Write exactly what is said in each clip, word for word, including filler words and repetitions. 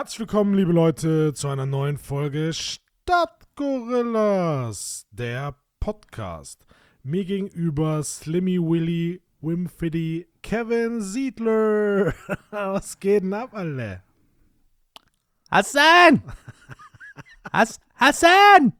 Herzlich willkommen, liebe Leute, zu einer neuen Folge Stadtgorillas, der Podcast. Mir gegenüber Slimmy Willy, Wimfiddy, Kevin Siedler. Was geht denn ab, alle? Hassan! Has- Hassan!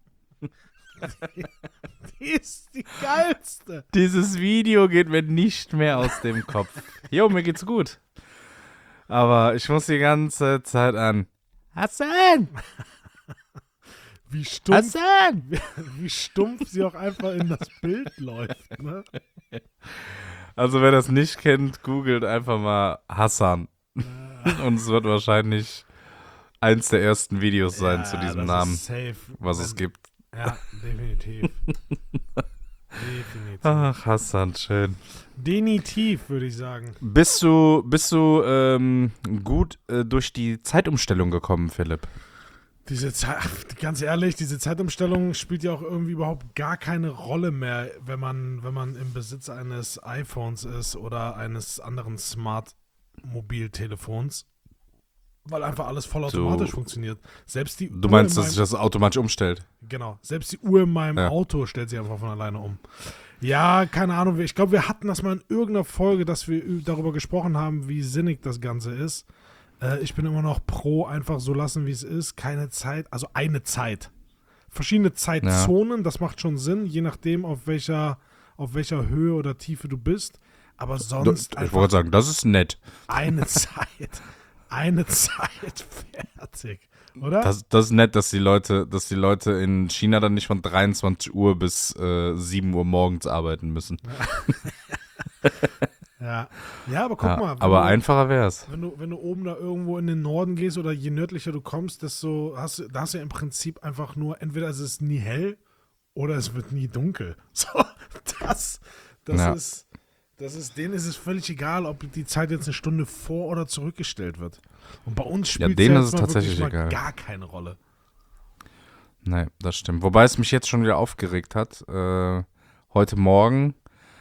Die ist die geilste. Dieses Video geht mir nicht mehr aus dem Kopf. Jo, mir geht's gut. Aber ich muss die ganze Zeit an Hassan! Wie stumpf, Hassan! wie, wie stumpf sie auch einfach in das Bild läuft, ne? Also wer das nicht kennt, googelt einfach mal Hassan. Und es wird wahrscheinlich eins der ersten Videos sein Ja, zu diesem das Namen, ist safe. was Wenn- es gibt. Ja, definitiv. definitiv. Ach, Hassan, schön. Denitiv, würde ich sagen. Bist du, bist du ähm, gut äh, durch die Zeitumstellung gekommen, Philipp? Diese Zeit, ganz ehrlich, diese Zeitumstellung spielt ja auch irgendwie überhaupt gar keine Rolle mehr, wenn man, wenn man im Besitz eines iPhones ist oder eines anderen Smart-Mobiltelefons, weil einfach alles vollautomatisch Du- funktioniert. Selbst die Du Uhr meinst, in dass sich meinem, das automatisch umstellt? genau, selbst die Uhr in meinem Ja. Auto stellt sich einfach von alleine um. Ja, keine Ahnung, ich glaube, wir hatten das mal in irgendeiner Folge, dass wir ü- darüber gesprochen haben, wie sinnig das Ganze ist. Äh, ich bin immer noch pro, einfach so lassen, wie es ist. Keine Zeit, also eine Zeit. Verschiedene Zeitzonen, das macht schon Sinn, je nachdem, auf welcher, auf welcher Höhe oder Tiefe du bist. Aber Du, sonst ich einfach wollte sagen, das ist nett. eine Zeit. Eine Zeit fertig. Oder? Das, das ist nett, dass die Leute, dass die Leute in China dann nicht von dreiundzwanzig Uhr bis äh, sieben Uhr morgens arbeiten müssen. ja. ja, aber guck Ja, mal. wenn aber du, einfacher wär's. Wenn du, wenn du oben da irgendwo in den Norden gehst oder je nördlicher du kommst, desto hast du, da hast du ja im Prinzip einfach nur, entweder ist es nie hell oder es wird nie dunkel. So, das, das Ja. ist, das ist, denen ist es völlig egal, ob die Zeit jetzt eine Stunde vor- oder zurückgestellt wird. Und bei uns Ja, spielt denen ja ist jetzt es mal tatsächlich wirklich mal egal. gar keine Rolle. Nee, das stimmt. Wobei es mich jetzt schon wieder aufgeregt hat. Äh, heute Morgen.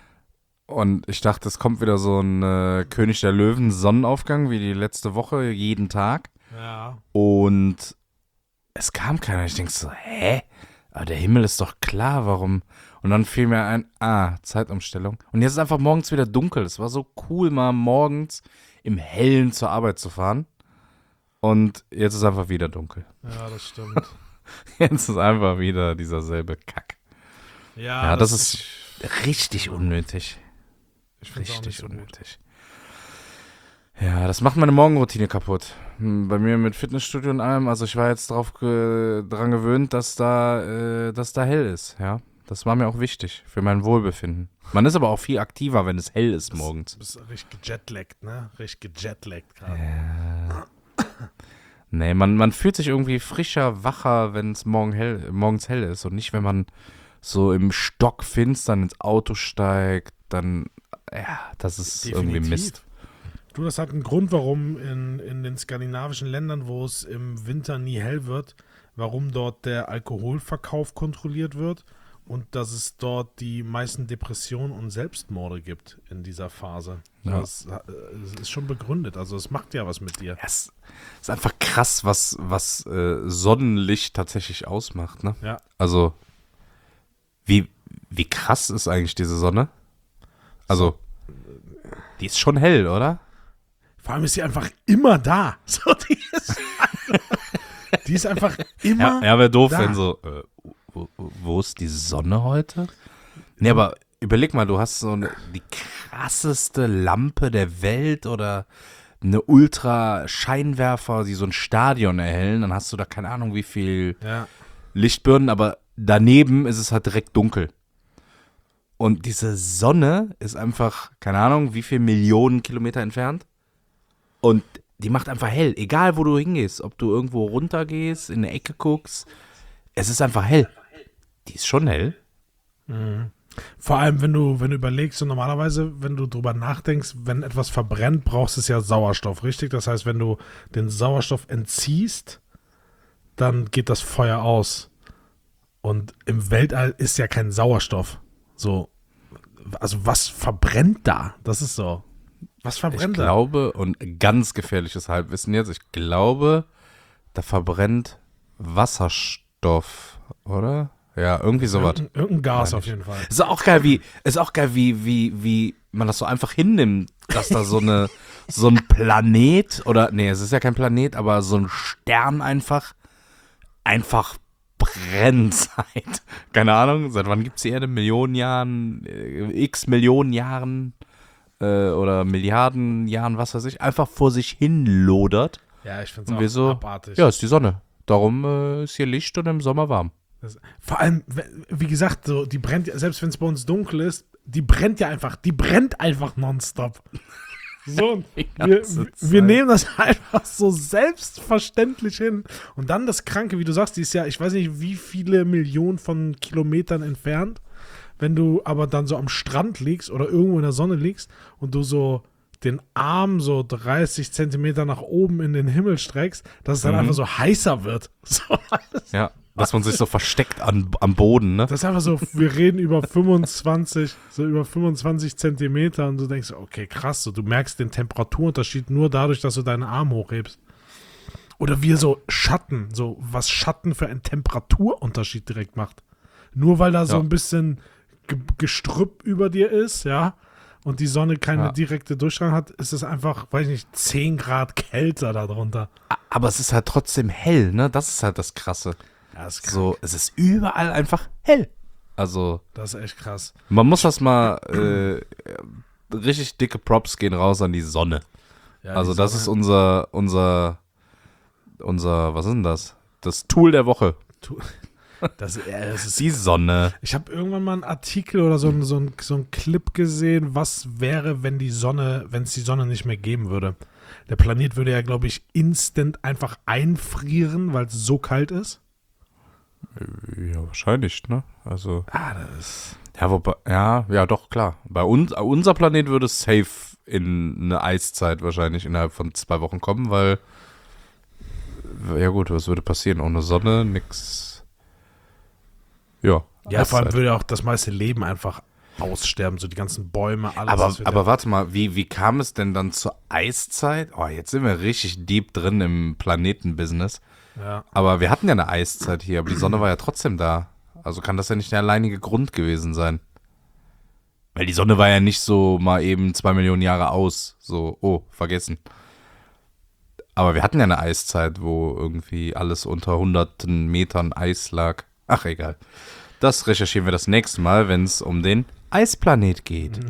Und ich dachte, es kommt wieder so ein äh, König der Löwen Sonnenaufgang wie die letzte Woche, jeden Tag. Ja. Und es kam keiner. Ich denke so, hä? Aber der Himmel ist doch klar, warum? Und dann fiel mir ein, ah, Zeitumstellung. Und jetzt ist einfach morgens wieder dunkel. Es war so cool, mal morgens im Hellen zur Arbeit zu fahren. Und jetzt ist einfach wieder dunkel. Ja, das stimmt. Jetzt ist einfach wieder dieser selbe Kack. Ja, Ja, das, ist richtig unnötig. ich find's auch nicht Richtig so gut. unnötig. Ja, das macht meine Morgenroutine kaputt. Hm, Bei mir mit Fitnessstudio und allem, also ich war jetzt drauf ge dran gewöhnt, dass da, äh, dass da hell ist, ja. Das war mir auch wichtig für mein Wohlbefinden. Man ist aber auch viel aktiver, wenn es hell ist morgens. Du bist richtig gejetlaggt, ne? Richtig gejetlaggt gerade. Ja. Nee, man, man fühlt sich irgendwie frischer, wacher, wenn es morgen hell, morgens hell ist und nicht, wenn man so im Stockfinstern ins Auto steigt, dann, ja, das ist irgendwie Definitiv. Mist. Du, das hat einen Grund, warum in, in den skandinavischen Ländern, wo es im Winter nie hell wird, warum dort der Alkoholverkauf kontrolliert wird und dass es dort die meisten Depressionen und Selbstmorde gibt in dieser Phase. Ja. Das, äh, das ist schon begründet, also es macht ja was mit dir. Ja, es ist einfach krass, was, was äh, Sonnenlicht tatsächlich ausmacht, ne? Ja. Also, wie, wie krass ist eigentlich diese Sonne? Also, die ist schon hell, oder? Vor allem ist sie einfach immer da. So, die, ist die ist einfach immer Ja, ja wäre doof, da. wenn so, äh, wo, wo ist die Sonne heute? Nee, aber überleg mal, du hast so eine, die krasseste Lampe der Welt oder eine Ultra-Scheinwerfer, die so ein Stadion erhellen, dann hast du da keine Ahnung, wie viel Ja. Lichtbirnen, aber daneben ist es halt direkt dunkel. Und diese Sonne ist einfach, keine Ahnung, wie viel Millionen Kilometer entfernt. Und die macht einfach hell, egal wo du hingehst. Ob du irgendwo runtergehst, in eine Ecke guckst. Es ist einfach hell. Die ist schon hell. Vor allem, wenn du, wenn du überlegst, und normalerweise, wenn du drüber nachdenkst, wenn etwas verbrennt, brauchst du es ja Sauerstoff, richtig? Das heißt, wenn du den Sauerstoff entziehst, dann geht das Feuer aus. Und im Weltall ist ja kein Sauerstoff. So, also was verbrennt da? Das ist so. Was Ich verbrennt da? glaube, und ganz gefährliches Halbwissen jetzt, ich glaube, da verbrennt Wasserstoff, oder? Ja, irgendwie sowas. Irgendein, irgendein Gas auf jeden Fall. Ist auch geil, wie, ist auch geil, wie, wie, wie man das so einfach hinnimmt, dass da so eine, so ein Planet oder, nee, es ist ja kein Planet, aber so ein Stern einfach, einfach brennt seit, keine Ahnung, seit wann gibt's die Erde? Millionen Jahren, äh, x Millionen Jahren äh, oder Milliarden Jahren, was weiß ich, einfach vor sich hin lodert. Ja, ich finde Und es wir auch so, abartig. ja, ist die Sonne. Darum äh, ist hier Licht und im Sommer warm. Das, vor allem, wie gesagt, so, die brennt, ja- selbst wenn es bei uns dunkel ist, die brennt ja einfach, die brennt einfach nonstop. So, Die wir, ganze wir Zeit. nehmen das einfach so selbstverständlich hin. Und dann das Kranke, wie du sagst, die ist ja, ich weiß nicht, wie viele Millionen von Kilometern entfernt. Wenn du aber dann so am Strand liegst oder irgendwo in der Sonne liegst und du so den Arm so dreißig Zentimeter nach oben in den Himmel streckst, dass es dann Mhm. einfach so heißer wird. So, Ja, dass man sich so versteckt an, am Boden, ne? das ist einfach so, wir reden über fünfundzwanzig, so über fünfundzwanzig Zentimeter und du denkst, okay, krass, so, du merkst den Temperaturunterschied nur dadurch, dass du deinen Arm hochhebst. Oder wir so Schatten, so was Schatten für einen Temperaturunterschied direkt macht. Nur weil da so Ja. ein bisschen Ge Gestrüpp über dir ist, ja, und die Sonne keine Ja. direkte Durchstrahlung hat, ist es einfach, weiß ich nicht, zehn Grad kälter darunter. Aber es ist halt trotzdem hell, ne? Das ist halt das Krasse. Ja, das ist krank. So, es ist überall einfach hell. Also, Das ist echt krass. man muss das mal, äh, richtig dicke Props gehen raus an die Sonne. Ja, Also, die das Sonne- ist unser, unser, unser, was ist denn das? Das Tool der Woche. das, ja, das ist Die Sonne. Ich habe irgendwann mal einen Artikel oder so, ein- so, ein, so einen Clip gesehen, was wäre, wenn die Sonne, wenn es die Sonne nicht mehr geben würde. Der Planet würde ja, glaube ich, instant einfach einfrieren, weil es so kalt ist. Ja, wahrscheinlich, ne? Also, Ah, das ist. ja, wobei, ja, ja, doch, klar. Bei uns, unser Planet würde safe in eine Eiszeit wahrscheinlich innerhalb von zwei Wochen kommen, weil, ja gut, was würde passieren? Ohne Sonne, nix. Ja, Ja, vor allem Eiszeit. würde ja auch das meiste Leben einfach aussterben, so die ganzen Bäume, alles. Aber, das wird aber ja, warte mal, wie, wie kam es denn dann zur Eiszeit? Oh, jetzt sind wir richtig deep drin im Planetenbusiness. ja. Aber wir hatten ja eine Eiszeit hier, aber die Sonne war ja trotzdem da. Also kann das ja nicht der alleinige Grund gewesen sein. Weil die Sonne war ja nicht so mal eben zwei Millionen Jahre aus. So, oh, vergessen. Aber wir hatten ja eine Eiszeit, wo irgendwie alles unter hunderten Metern Eis lag. Ach, egal. Das recherchieren wir das nächste Mal, wenn es um den Eisplanet geht.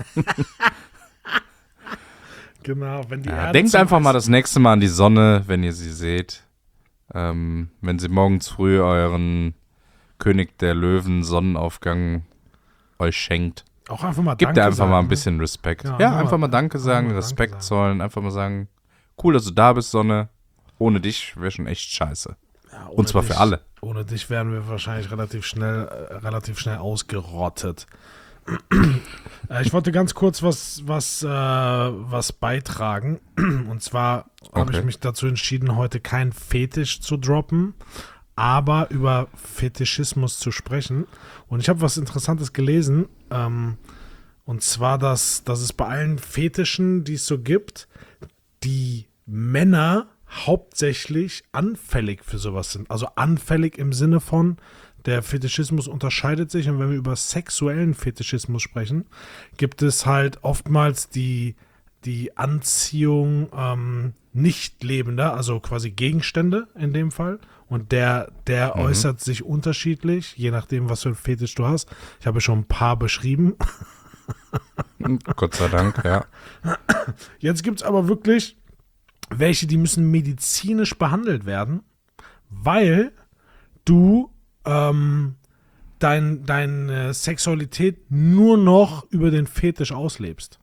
Genau, wenn die Ja, Erde denkt zum einfach mal Eis- das nächste Mal an die Sonne, wenn ihr sie seht. Ähm, wenn sie morgens früh euren König der Löwen Sonnenaufgang euch schenkt. Auch einfach mal Gebt Danke ihr einfach sagen, mal ein ne? bisschen Respekt. Ja, Ja, einfach einfach mal- mal Danke einfach sagen, mal Danke Respekt sagen. zollen, einfach mal sagen, cool, dass du da bist, Sonne. Ohne dich wäre schon echt scheiße. Ja, ohne Und zwar dich- für alle. Ohne dich wären wir wahrscheinlich relativ schnell, äh, relativ schnell ausgerottet. äh, ich wollte ganz kurz was, was, äh, was beitragen. Und zwar habe Okay. ich mich dazu entschieden, heute keinen Fetisch zu droppen, aber über Fetischismus zu sprechen. Und ich habe was Interessantes gelesen. Ähm, und zwar, dass, dass es bei allen Fetischen, die es so gibt, die Männer hauptsächlich anfällig für sowas sind. Also anfällig im Sinne von, der Fetischismus unterscheidet sich, und wenn wir über sexuellen Fetischismus sprechen, gibt es halt oftmals die, die Anziehung ähm, nicht lebender, also quasi Gegenstände in dem Fall. Und der, der Mhm. äußert sich unterschiedlich, je nachdem, was für ein Fetisch du hast. Ich habe schon ein paar beschrieben. Gott sei Dank, ja. Jetzt gibt es aber wirklich welche, die müssen medizinisch behandelt werden, weil du ähm, dein, deine Sexualität nur noch über den Fetisch auslebst.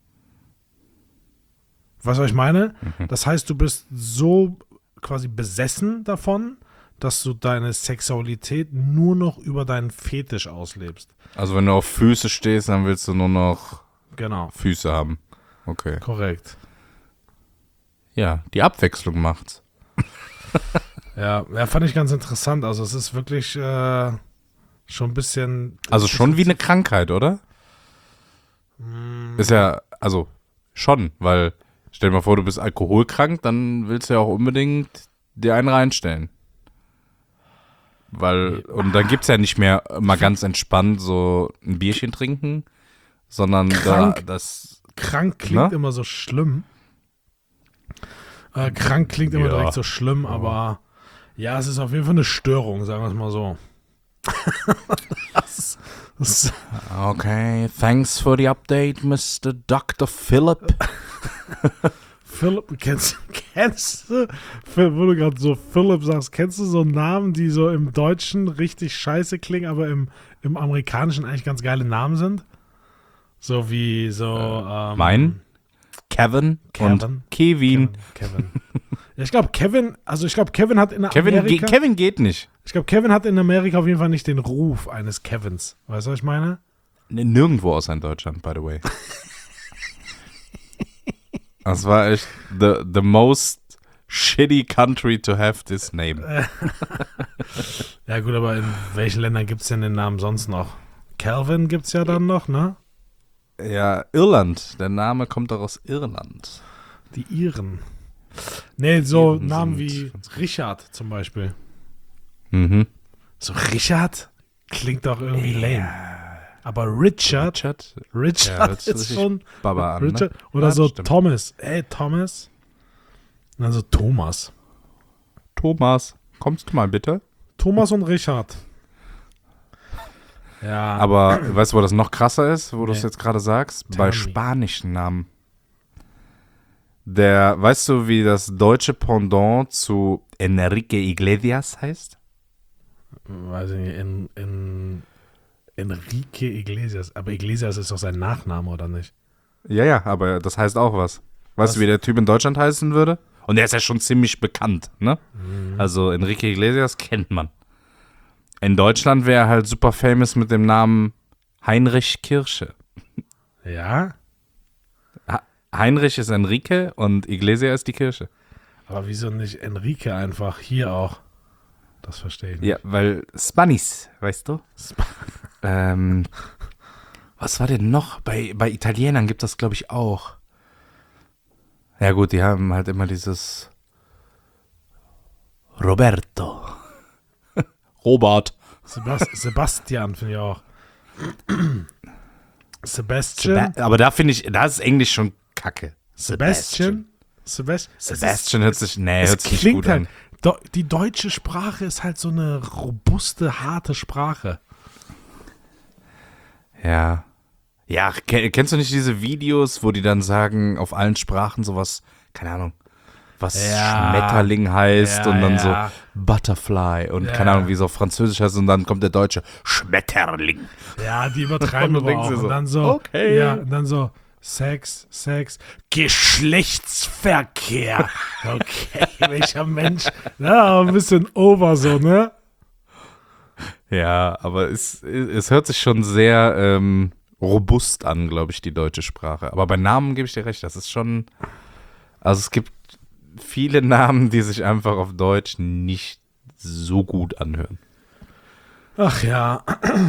Weißt du, was ich meine? Das heißt, du bist so quasi besessen davon, dass du deine Sexualität nur noch über deinen Fetisch auslebst. Also wenn du auf Füße stehst, dann willst du nur noch Genau, Füße haben. Okay. korrekt. Ja, die Abwechslung macht's. Ja, ja, fand ich ganz interessant. Also es ist wirklich äh, schon ein bisschen... Also schon wie eine Krankheit, oder? Ist ja, also schon, weil stell dir mal vor, du bist alkoholkrank, dann willst du ja auch unbedingt dir einen reinstellen. Weil, und dann gibt's ja nicht mehr mal ganz entspannt so ein Bierchen trinken, sondern Krank. da das. Krank klingt Na? immer so schlimm. Äh, krank klingt immer Ja. direkt so schlimm, aber ja, es ist auf jeden Fall eine Störung, sagen wir es mal so. das, das, Okay, thanks for the update, Mister Doktor Philip. Philipp, kennst, kennst du, Phil, wo du gerade so Philipp sagst, kennst du so Namen, die so im Deutschen richtig scheiße klingen, aber im, im Amerikanischen eigentlich ganz geile Namen sind? So wie so, ähm, Mein? Kevin, Kevin. und Kevin. Kevin. Kevin. Ja, ich glaube, Kevin, also ich glaube, Kevin hat in Kevin, Amerika, ge Kevin geht nicht. ich glaube, Kevin hat in Amerika auf jeden Fall nicht den Ruf eines Kevins. Weißt du, was ich meine? Nirgendwo außer in Deutschland, by the way. Das war echt the, the most shitty country to have this name. Ja gut, aber in welchen Ländern gibt es denn den Namen sonst noch? Calvin gibt es ja dann noch, ne? Ja, Irland. Der Name kommt doch aus Irland. Die Iren. Nee, so Iren Namen sind wie ganz gut. Richard zum Beispiel. Mhm. So Richard klingt doch irgendwie lame. Aber Richard, Richard? Richard Ja, hört sich ist richtig schon Baba an, Richard. ne? Oder Ja, so stimmt. Thomas. Ey, Thomas. Und dann so Thomas. Thomas, kommst du mal bitte? Thomas und Richard. Ja. Aber weißt du, wo das noch krasser ist, wo du es Nee. jetzt gerade sagst? Tell Bei me. spanischen Namen. Der, weißt du, wie das deutsche Pendant zu Enrique Iglesias heißt? Weiß ich nicht, in, in Enrique Iglesias. Aber Iglesias ist doch sein Nachname, oder nicht? Ja, ja, aber das heißt auch was. Weißt Was? du, wie der Typ in Deutschland heißen würde? Und der ist ja schon ziemlich bekannt, ne? Mhm. Also Enrique Iglesias kennt man. In Deutschland wäre er halt super famous mit dem Namen Heinrich Kirsche. Ja? Ha- Heinrich ist Enrique und Iglesias ist die Kirsche. Aber wieso nicht Enrique einfach hier auch? Das verstehe ich nicht. Ja, weil Spanis, weißt du? ähm, was war denn noch? Bei, bei Italienern gibt das, glaube ich, auch. Ja gut, die haben halt immer dieses Roberto. Robert. Sebast Sebastian finde ich auch. Sebastian. Seba- Aber da finde ich, da ist Englisch schon kacke. Sebastian. Sebastian. Sebastian hört sich, nee, Es hört sich nicht klingt gut halt. an. Do, die deutsche Sprache ist halt so eine robuste, harte Sprache. Ja. Ja, ke- kennst du nicht diese Videos, wo die dann sagen, auf allen Sprachen sowas, keine Ahnung, was Ja. Schmetterling heißt Ja, und dann ja. so Butterfly und Ja. keine Ahnung, wie es auf Französisch heißt und dann kommt der Deutsche Schmetterling. Ja, die übertreiben Und du aber denkst auch. dir Und so, dann so, okay. ja, und dann so, Sex, Sex, Geschlechtsverkehr. Okay, welcher Mensch. Ja, ein bisschen over so, ne? Ja, aber es, es hört sich schon sehr ähm, robust an, glaube ich, die deutsche Sprache. Aber bei Namen gebe ich dir recht, das ist schon, also es gibt viele Namen, die sich einfach auf Deutsch nicht so gut anhören. Ach ja.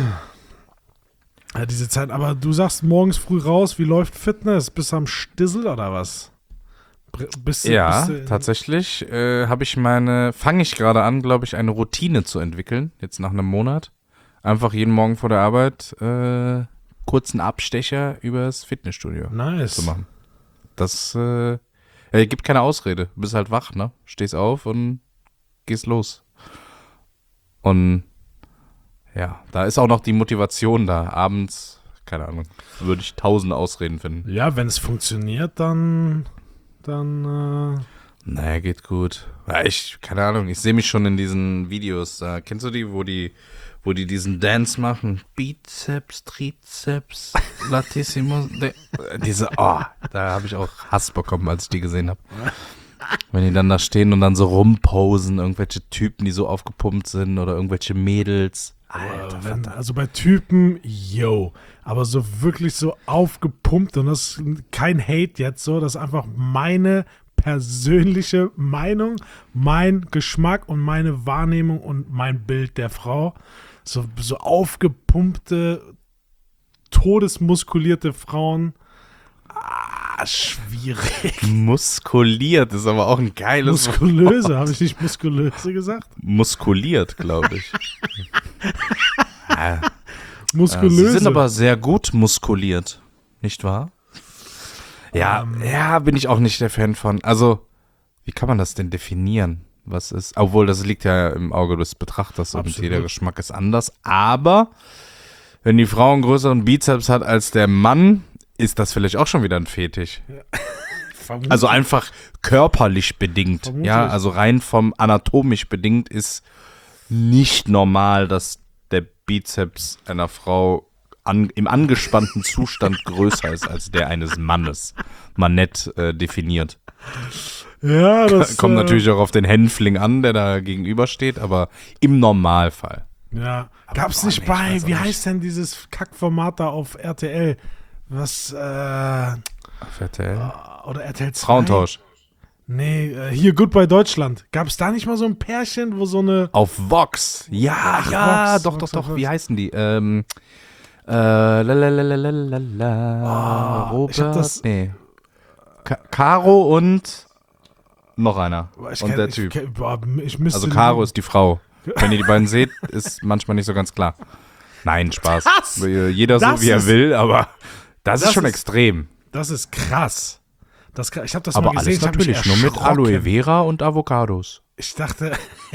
Ja, diese Zeit, aber du sagst morgens früh raus, wie läuft Fitness? Bist du am Stissel oder was? Br- Bist du, Ja, bist du, tatsächlich äh, habe ich meine, fange ich gerade an, glaube ich, eine Routine zu entwickeln, jetzt nach einem Monat. Einfach jeden Morgen vor der Arbeit äh, kurzen Abstecher übers Fitnessstudio Nice. zu machen. Das äh, ja, gibt keine Ausrede. Du bist halt wach, ne? Stehst auf und gehst los. Und ja, da ist auch noch die Motivation da. Abends, keine Ahnung, würde ich tausend Ausreden finden. Ja, wenn es funktioniert, dann, dann, äh, Naja, geht gut. Ja, ich, keine Ahnung, ich sehe mich schon in diesen Videos. Da, kennst du die, wo die, wo die diesen Dance machen? Bizeps, Trizeps, Latissimo. De, diese, oh, da habe ich auch Hass bekommen, als ich die gesehen habe. Wenn die dann da stehen und dann so rumposen, irgendwelche Typen, die so aufgepumpt sind oder irgendwelche Mädels. Alter, wenn, Vater. also bei Typen, yo, aber so wirklich so aufgepumpt und das ist kein Hate jetzt so, das ist einfach meine persönliche Meinung, mein Geschmack und meine Wahrnehmung und mein Bild der Frau. So, so aufgepumpte, todesmuskulierte Frauen, ah, schwierig. Muskuliert ist aber auch ein geiles Muskulöse, habe ich nicht muskulöse gesagt? Muskuliert, glaube ich. ja. Muskulöse. Sie sind aber sehr gut muskuliert, nicht wahr? Ja, Ähm. ja, bin ich auch nicht der Fan von. Also, wie kann man das denn definieren? Was ist, obwohl das liegt ja im Auge des Betrachters und Absolut. jeder Geschmack ist anders. Aber wenn die Frau einen größeren Bizeps hat als der Mann, ist das vielleicht auch schon wieder ein Fetisch. Vermutlich. Also einfach körperlich bedingt. Vermutlich. Ja, also rein vom anatomisch bedingt ist nicht normal, dass der Bizeps einer Frau an, im angespannten Zustand größer ist als der eines Mannes. Mal nett äh, definiert. Ja, das Kommt äh, natürlich auch auf den Hänfling an, der da gegenübersteht, aber im Normalfall. Ja, Aber gab's boah, nicht nee, ich bei, weiß auch wie nicht. heißt denn dieses Kackformat da auf R T L? Was, äh, Auf R T L. oder R T L zwei? Frauentausch. Nee, äh, hier Goodbye Deutschland. Gab's da nicht mal so ein Pärchen, wo so eine, Auf Vox. Ja, Ach, ja, Vox, doch, Vox, doch, Vox, doch. Wie Vox. heißen die? Ähm, äh, lalalalalalala. Oh, ich hab Robert, das- nee. Ka Caro und noch einer. ich und kenn- der ich, Typ. kenn- boah, ich müsste Also Caro ist die Frau. Wenn ihr die beiden seht, ist manchmal nicht so ganz klar. Nein, Spaß. Das- Jeder so, das wie er ist- will, aber das, das ist schon ist- extrem. Das ist krass. Das, ist krass. Ich habe das Aber mal gesehen. alles ich hab mich natürlich nur mit erschrocken. Aloe Vera und Avocados. Ich dachte,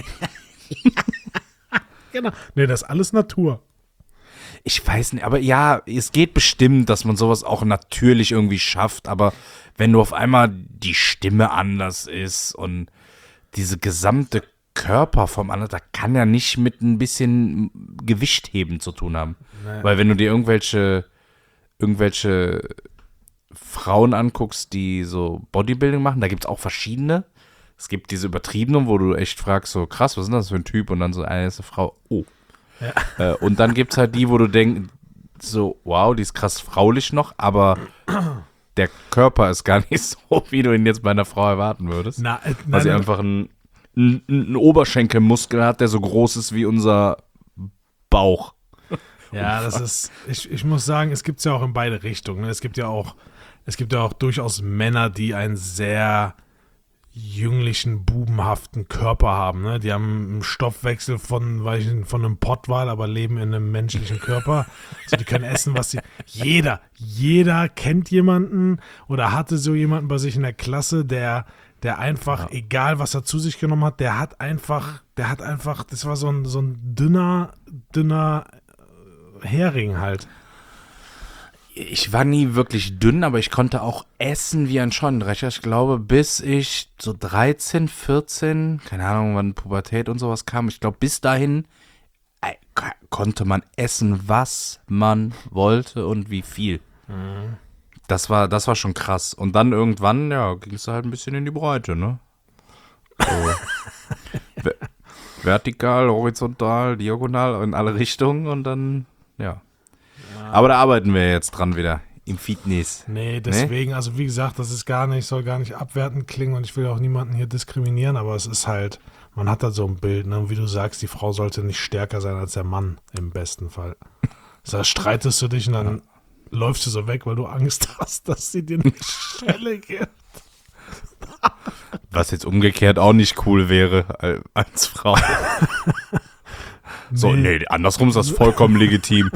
genau. Nee, das ist alles Natur. Ich weiß nicht, aber ja, es geht bestimmt, dass man sowas auch natürlich irgendwie schafft, aber wenn du auf einmal die Stimme anders ist und diese gesamte Körper vom anderen, da kann ja nicht mit ein bisschen Gewichtheben zu tun haben. Nee. Weil wenn du dir irgendwelche, irgendwelche Frauen anguckst, die so Bodybuilding machen, da gibt es auch verschiedene. Es gibt diese übertriebenen, wo du echt fragst, so krass, was ist denn das für ein Typ? Und dann so, eine ist eine Frau, oh. Ja. Äh, und dann gibt es halt die, wo du denkst, so, wow, die ist krass fraulich noch, aber der Körper ist gar nicht so, wie du ihn jetzt bei einer Frau erwarten würdest. Na, äh, weil sie nein, einfach einen, einen, einen Oberschenkelmuskel hat, der so groß ist wie unser Bauch. Ja, das ist, ich, ich muss sagen, es gibt es ja auch in beide Richtungen. ne? Es gibt ja auch, es gibt ja auch durchaus Männer, die einen sehr jünglichen, bubenhaften Körper haben. Ne? Die haben einen Stoffwechsel von, weiß ich nicht, von einem Pottwal, aber leben in einem menschlichen Körper. Also die können essen, was sie. Jeder, jeder kennt jemanden oder hatte so jemanden bei sich in der Klasse, der, der einfach, egal was er zu sich genommen hat, der hat einfach, der hat einfach, das war so ein, so ein dünner, dünner Hering halt. Ich war nie wirklich dünn, aber ich konnte auch essen wie ein Scheunendrescher. Ich glaube, bis ich so dreizehn, vierzehn, keine Ahnung, wann Pubertät und sowas kam, ich glaube, bis dahin äh, k- konnte man essen, was man wollte und wie viel. Mhm. Das war, das war schon krass. Und dann irgendwann, ja, ging es halt ein bisschen in die Breite, ne? So. Ver- Vertikal, horizontal, diagonal, in alle Richtungen und dann, ja. Aber da arbeiten wir jetzt dran wieder. Im Fitness. Nee, deswegen, also wie gesagt, das ist gar nicht, soll gar nicht abwertend klingen und ich will auch niemanden hier diskriminieren, aber es ist halt, man hat da so ein Bild, ne? Und wie du sagst, die Frau sollte nicht stärker sein als der Mann, im besten Fall. Da streitest du dich und dann läufst du so weg, weil du Angst hast, dass sie dir eine Schelle gibt. Was jetzt umgekehrt auch nicht cool wäre äh, als Frau. So, Nee. nee, andersrum ist das vollkommen legitim.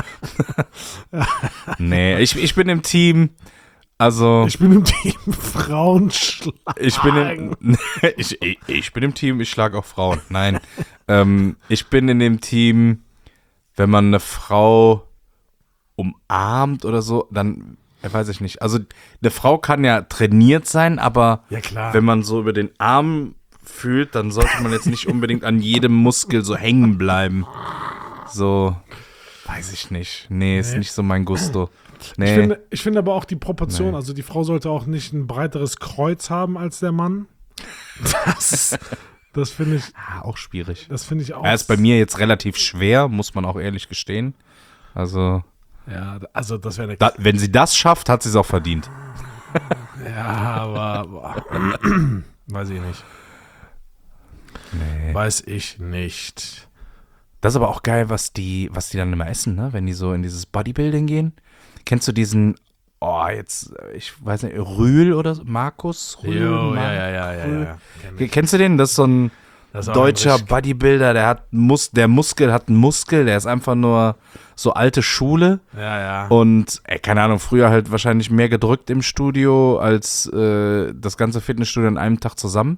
Nee, ich, ich bin im Team, also Ich bin im Team Frauen schlagen. ich bin im, ich, ich, ich bin im Team, ich schlage auch Frauen. Nein, ähm, ich bin in dem Team, wenn man eine Frau umarmt oder so, dann, äh, weiß ich nicht. Also eine Frau kann ja trainiert sein, aber Ja, klar. wenn man so über den Arm fühlt, dann sollte man jetzt nicht unbedingt an jedem Muskel so hängen bleiben. So, weiß ich nicht. Nee, ist Nee. nicht so mein Gusto. Nee. Ich finde, ich finde aber auch die Proportion, Nee. also die Frau sollte auch nicht ein breiteres Kreuz haben als der Mann. Das, das finde ich, ah, auch schwierig. das finde ich auch. Er ist bei mir jetzt relativ schwer, muss man auch ehrlich gestehen. Also, Ja, also das wäre eine da, wenn sie das schafft, hat sie es auch verdient. Ja, aber boah. Weiß ich nicht. Nee. Weiß ich nicht. Das ist aber auch geil, was die, was die dann immer essen, ne? Wenn die so in dieses Bodybuilding gehen. Kennst du diesen oh, jetzt, ich weiß nicht, Rühl oder so, Markus Rühl? Jo, Mar- ja, ja, ja, ja, Rühl? ja. Kenn ich. Kennst du den? Das ist so ein Das ist auch deutscher ein richtig- Bodybuilder, der hat Mus der Muskel hat einen Muskel, der ist einfach nur so alte Schule. Ja, ja. Und, ey, keine Ahnung, früher halt wahrscheinlich mehr gedrückt im Studio als äh, das ganze Fitnessstudio an einem Tag zusammen.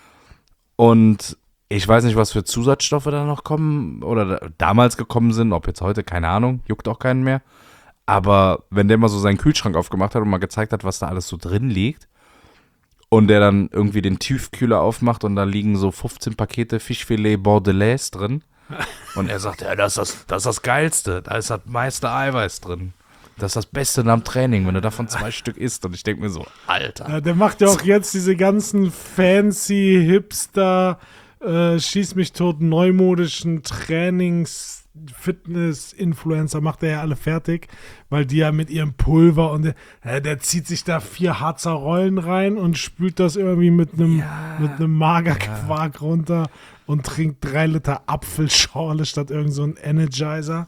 Und ich weiß nicht, was für Zusatzstoffe da noch kommen oder da, damals gekommen sind, ob jetzt heute, keine Ahnung, juckt auch keinen mehr. Aber wenn der mal so seinen Kühlschrank aufgemacht hat und mal gezeigt hat, was da alles so drin liegt und der dann irgendwie den Tiefkühler aufmacht und da liegen so fünfzehn Pakete Fischfilet Bordelaise drin und er sagt, ja, das ist das, das ist das Geilste, da ist das meiste Eiweiß drin. Das ist das Beste nach dem Training, wenn du davon zwei Stück isst. Und ich denke mir so, Alter. Ja, der macht ja auch jetzt diese ganzen fancy, hipster, äh, schieß mich tot, neumodischen Trainings, Fitness-Influencer, macht er ja alle fertig, weil die ja mit ihrem Pulver und der, äh, der zieht sich da vier Harzer Rollen rein und spült das irgendwie mit einem Ja. mit einem Magerquark runter und trinkt drei Liter Apfelschorle statt irgend so ein Energizer.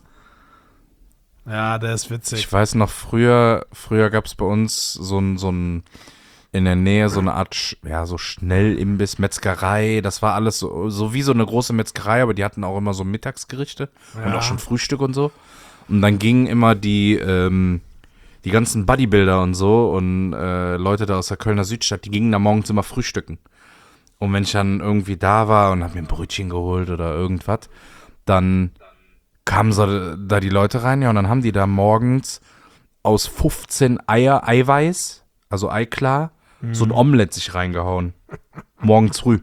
Ja, der ist witzig. Ich weiß noch, früher, früher gab es bei uns so ein, so ein, in der Nähe so eine Art, Sch- ja, so Schnellimbiss, Metzgerei. Das war alles so, so wie so eine große Metzgerei, aber die hatten auch immer so Mittagsgerichte und Ja. auch schon Frühstück und so. Und dann gingen immer die, ähm, die ganzen Bodybuilder und so und äh, Leute da aus der Kölner Südstadt, die gingen da morgens immer frühstücken. Und wenn ich dann irgendwie da war und hab mir ein Brötchen geholt oder irgendwas, dann kamen so da die Leute rein, ja, und dann haben die da morgens aus fünfzehn Eier Eiweiß, also Eiklar, so ein Omelett sich reingehauen. Morgens früh.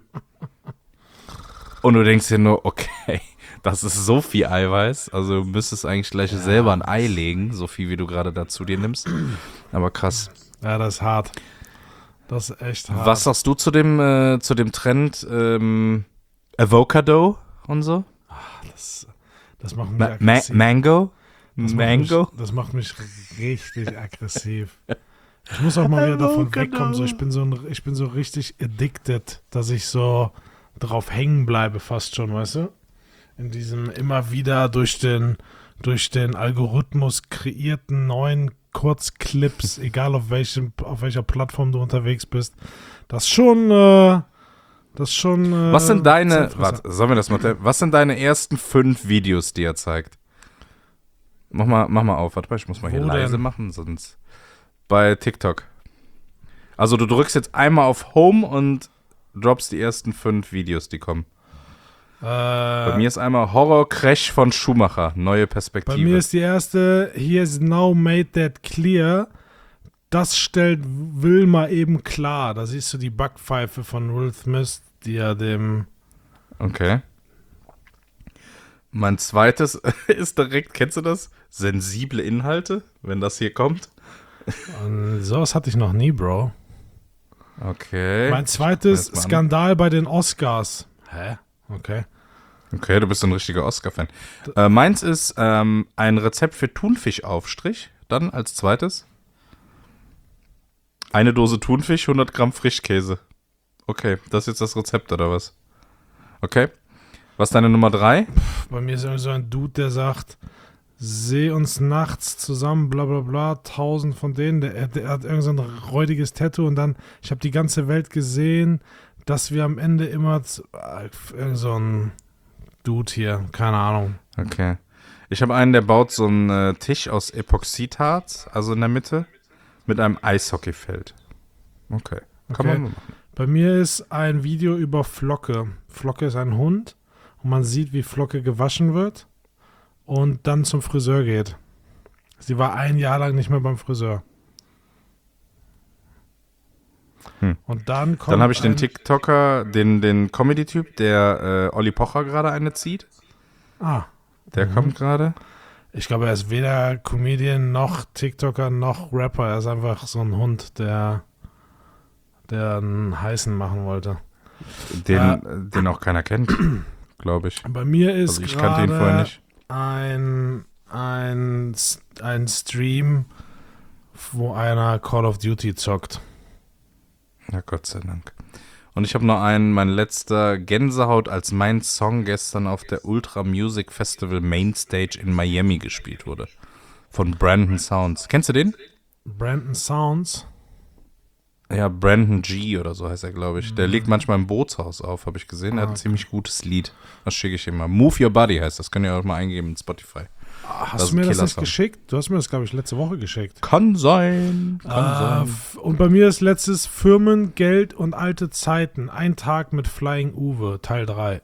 Und du denkst dir nur, okay, das ist so viel Eiweiß, also du müsstest eigentlich gleich selber ein Ei legen, so viel wie du gerade dazu dir nimmst. Aber krass. Ja, das ist hart. Das ist echt hart. Was sagst du zu dem, äh, zu dem Trend ähm, Avocado und so? Das, das macht mich Ma Ma aggressiv. Mango? Das macht Mango? Mich, das macht mich richtig aggressiv. Ich muss auch mal wieder davon Avocado. wegkommen. So, ich, bin so ein, ich bin so richtig addicted, dass ich so drauf hängen bleibe, fast schon, weißt du? In diesem immer wieder durch den, durch den Algorithmus kreierten neuen Kurzclips, egal auf, welchem, auf welcher Plattform du unterwegs bist. Das schon, äh, das schon. Äh, Was sind deine, Zeitfresser. warte, sollen wir das mal, was sind deine ersten fünf Videos, die er zeigt? Mach mal, mach mal auf, warte mal, ich muss mal hier Wo leise denn? machen, sonst bei TikTok. Also du drückst jetzt einmal auf Home und droppst die ersten fünf Videos, die kommen. Äh, Bei mir ist einmal Horror Crash von Schumacher, neue Perspektive. Bei mir ist die erste, he has now made that clear. Das stellt Wilma eben klar. Da siehst du die Backpfeife von Will Smith, die er dem. Okay. Mein zweites ist direkt, kennst du das? Sensible Inhalte, wenn das hier kommt. Und sowas hatte ich noch nie, Bro. Okay. Mein zweites Erst mal an. Skandal bei den Oscars. Hä? Okay. Okay, du bist so ein richtiger Oscar-Fan. Äh, meins ist ähm, ein Rezept für Thunfischaufstrich. Dann als zweites. Eine Dose Thunfisch, hundert Gramm Frischkäse. Okay, das ist jetzt das Rezept oder was? Okay. Was ist deine Nummer drei? Bei mir ist irgendwie so ein Dude, der sagt, seh uns nachts zusammen, bla bla bla, tausend von denen. Der, der hat irgend so ein räudiges Tattoo und dann, ich habe die ganze Welt gesehen, dass wir am Ende immer, zu, äh, irgend so ein Dude hier, keine Ahnung. Okay. Ich habe einen, der baut so einen äh, Tisch aus Epoxidharz, also in der Mitte, mit einem Eishockeyfeld. Okay. Kann Okay. man mal machen. Bei mir ist ein Video über Flocke. Flocke ist ein Hund und man sieht, wie Flocke gewaschen wird und dann zum Friseur geht. Sie war ein Jahr lang nicht mehr beim Friseur. Hm. Und dann kommt Dann habe ich den ein- TikToker, den, den Comedy-Typ, der äh, Olli Pocher gerade eine zieht. Ah, Der kommt gerade. ich glaube, er ist weder Comedian noch TikToker noch Rapper. Er ist einfach so ein Hund, der, der einen heißen machen wollte. Den, Ja. äh, den auch keiner kennt, glaube ich. Bei mir ist Also ich kannte ihn vorher gerade nicht. ein, ein, ein Stream, wo einer Call of Duty zockt. Ja, Gott sei Dank. Und ich habe noch einen, mein letzter Gänsehaut, als mein Song gestern auf der Ultra Music Festival Mainstage in Miami gespielt wurde. Von Brandon Sounds. Kennst du den? Brandon Sounds. Ja, Brandon G oder so heißt er, glaube ich. Der legt manchmal im Bootshaus auf, habe ich gesehen. Der Ah, hat ein ziemlich gutes Lied. Das schicke ich ihm mal. Move Your Body heißt das. Könnt ihr auch mal eingeben in Spotify. Ah, Das hast ist du mir ein das nicht Killer-Song. geschickt? Du hast mir das, glaube ich, letzte Woche geschickt. Kann sein. Kann Ah, sein. f- und bei mir ist letztes Firmen, Geld und alte Zeiten. Ein Tag mit Flying Uwe, Teil drei.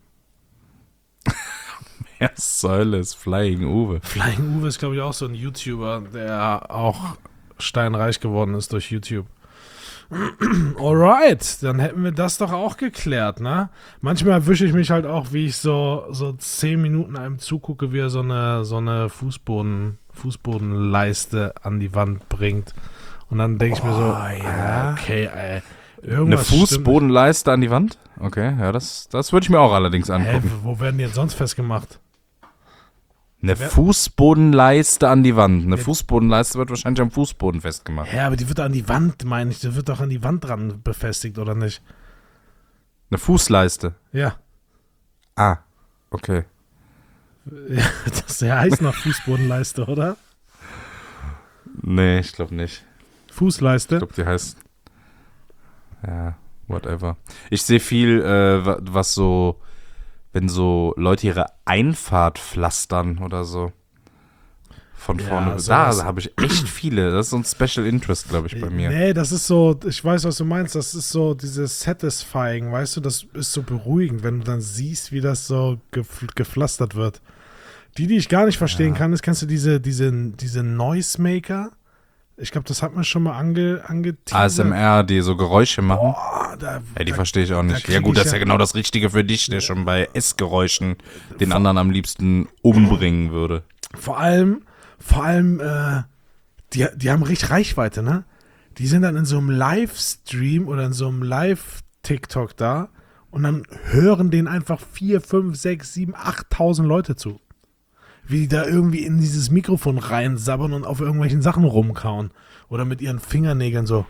Ja, Säule ist Flying Uwe. Flying Uwe ist, glaube ich, auch so ein YouTuber, der auch steinreich geworden ist durch YouTube. Alright, dann hätten wir das doch auch geklärt, ne? Manchmal erwische ich mich halt auch, wie ich so, so zehn Minuten einem zugucke, wie er so eine, so eine Fußboden, Fußbodenleiste an die Wand bringt. Und dann denke ich mir so, ja. ah, okay, ey, Eine irgendwas stimmt Fußbodenleiste an die Wand? Okay, ja, das, das würde ich mir auch allerdings nicht. Hä, angucken. wo werden die denn sonst festgemacht? Eine wer- Fußbodenleiste an die Wand. Eine Ja. Fußbodenleiste wird wahrscheinlich am Fußboden festgemacht. Ja, aber die wird an die Wand, meine ich, die wird doch an die Wand dran befestigt, oder nicht? Eine Fußleiste. Ja. Ah, okay. Ja, das ja, heißt noch Fußbodenleiste, oder? Nee, ich glaube nicht. Ich Fußleiste. glaube, die heißt. Ja, whatever. Ich sehe viel, äh, wa- was so, wenn so Leute ihre Einfahrt pflastern oder so. Von Ja, vorne. sowas. Da habe ich echt viele. Das ist so ein Special Interest, glaube ich, bei mir. Nee, das ist so, ich weiß, was du meinst, das ist so dieses Satisfying, weißt du, das ist so beruhigend, wenn du dann siehst, wie das so gef gepflastert wird. Die, die ich gar nicht verstehen kann, ist, kennst du diese, diese, diese Noisemaker? Ich glaube, das hat man schon mal ange, angeteasert. A S M R, die so Geräusche machen. Boah, da, Ja, die da, verstehe ich auch nicht. krieg Ja gut, ich das ist ja- ja genau das Richtige für dich, der schon bei Essgeräuschen den anderen am liebsten umbringen würde. Vor allem, vor allem, äh, die, die haben richtig Reichweite, ne? Die sind dann in so einem Livestream oder in so einem Live-TikTok da und dann hören denen einfach vier, fünf, sechs, sieben, achttausend Leute zu. Wie die da irgendwie in dieses Mikrofon reinsabbern und auf irgendwelchen Sachen rumkauen. Oder mit ihren Fingernägeln so.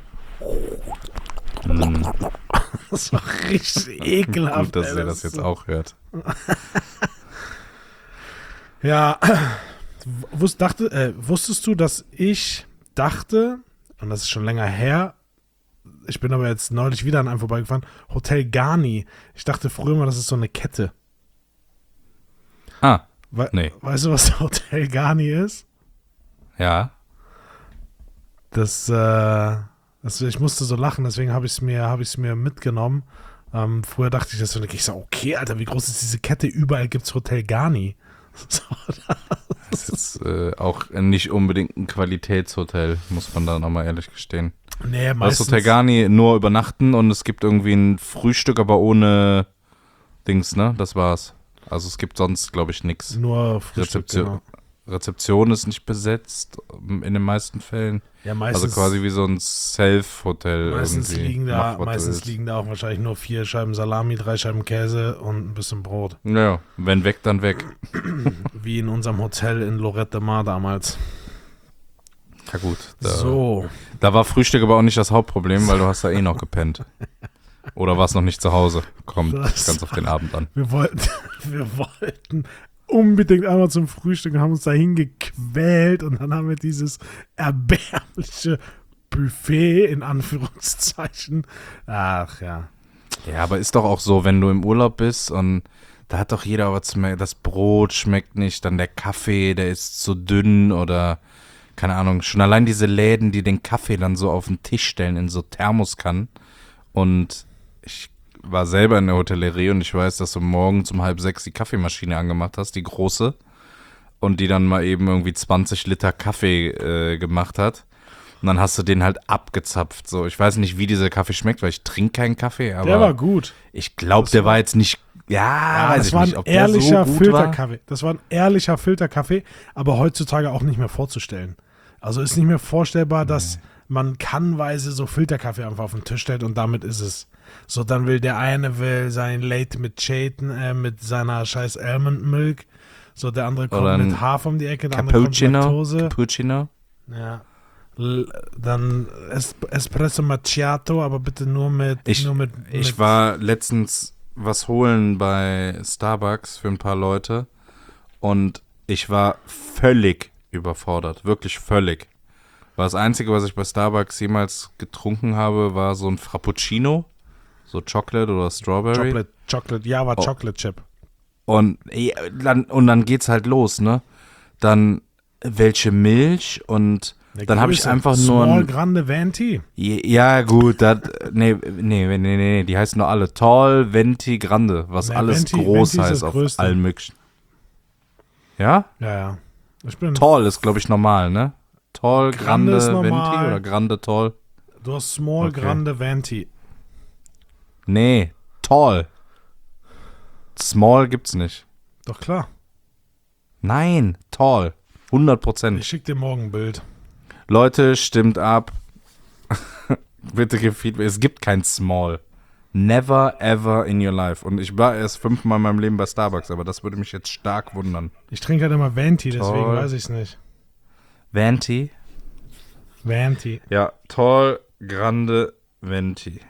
Hm, Das war richtig ekelhaft. gut, dass ey, ihr das ist jetzt so- auch hört. Ja, wusst, dachte, äh, wusstest du, dass ich dachte, und das ist schon länger her, ich bin aber jetzt neulich wieder an einem vorbeigefahren, Hotel Garni. Ich dachte früher mal, das ist so eine Kette. Ah, We nee. Weißt du, was Hotel Garni ist? Ja. Das, äh, das, ich musste so lachen, deswegen habe ich es mir, hab ich's mir mitgenommen. Ähm, früher dachte ich das so, ich so, okay, Alter, wie groß ist diese Kette? Überall gibt es Hotel Garni. So, Das ist äh, auch nicht unbedingt ein Qualitätshotel, muss man da nochmal ehrlich gestehen. nee, Das meistens. Hotel Garni nur übernachten und es gibt irgendwie ein Frühstück, aber ohne Dings, ne? Das war's. Also es gibt sonst, glaube ich, nichts. Nur Frühstück, Rezeption, genau. Rezeption ist nicht besetzt, in den meisten Fällen. Ja, meistens, Also quasi wie so ein Self-Hotel meistens irgendwie. liegen da, Mach, was du meistens willst. liegen da auch wahrscheinlich nur vier Scheiben Salami, drei Scheiben Käse und ein bisschen Brot. Ja, wenn weg, dann weg. Wie in unserem Hotel in Lorette de Mar damals. Ja gut, da, So. da war Frühstück aber auch nicht das Hauptproblem, weil du hast da eh noch gepennt. Oder warst noch nicht zu Hause. Kommt Das ganz auf den Abend an. Wir wollten, wir wollten unbedingt einmal zum Frühstück und haben uns dahin gequält und dann haben wir dieses erbärmliche Buffet in Anführungszeichen. Ach ja. Ja, aber ist doch auch so, wenn du im Urlaub bist und da hat doch jeder was zu merken. Das Brot schmeckt nicht, dann der Kaffee, der ist zu dünn oder keine Ahnung. Schon allein diese Läden, die den Kaffee dann so auf den Tisch stellen in so Thermoskannen. Und ich war selber in der Hotellerie und ich weiß, dass du morgens um halb sechs die Kaffeemaschine angemacht hast, die große. Und die dann mal eben irgendwie zwanzig Liter Kaffee äh, gemacht hat. Und dann hast du den halt abgezapft. So, ich weiß nicht, wie dieser Kaffee schmeckt, weil ich trinke keinen Kaffee. Aber Der war gut. ich glaube, Das der war- war jetzt nicht. Ja, Ja, weiß das ich war nicht, ein ob der so ehrlicher gut war. Filterkaffee. Das war ein ehrlicher Filterkaffee, aber heutzutage auch nicht mehr vorzustellen. Also ist nicht mehr vorstellbar, dass man kannweise so Filterkaffee einfach auf den Tisch stellt und damit ist es. So, dann will der eine will sein Late mit Chayton, äh, mit seiner scheiß Almond Milk. So, der andere kommt Oder ein mit Hafer um die Ecke, der andere kommt mit Cappuccino. Laktose. Cappuccino. Ja. L dann es Espresso Macchiato, aber bitte nur mit, Ich, nur mit, ich mit war letztens was holen bei Starbucks für ein paar Leute und ich war völlig überfordert. Wirklich völlig. War das Einzige, was ich bei Starbucks jemals getrunken habe, war so ein Frappuccino. So Chocolate oder Strawberry. Chocolate, Chocolate, ja, war Oh. Chocolate Chip. Und, ja, dann, und dann geht's halt los, ne? Dann welche Milch und Der dann habe ich Größe. einfach nur Small ein, Grande Venti. ja gut, das, nee, nee, nee, nee, nee, die heißen nur alle Tall, Venti, Grande, was Nee, alles Venti- groß Venti ist heißt das auf Größte. allen möglichen. Ja? Ja, ja. Ich bin, Tall ist, glaube ich, normal, ne? Tall, Grande Grande, ist Venti normal. oder Grande, Tall? du hast Small Okay. Grande Venti. Nee, Tall. Small gibt's nicht. Doch klar. Nein, Tall. hundert Prozent. Ich schick dir morgen ein Bild. Leute, stimmt ab. Bitte gib Feedback. Es gibt kein Small. Never ever in your life. Und ich war erst fünfmal in meinem Leben bei Starbucks, aber das würde mich jetzt stark wundern. Ich trinke halt immer Venti, deswegen Toll. weiß ich es nicht. Venti? Venti. Ja, Tall, Grande, Venti.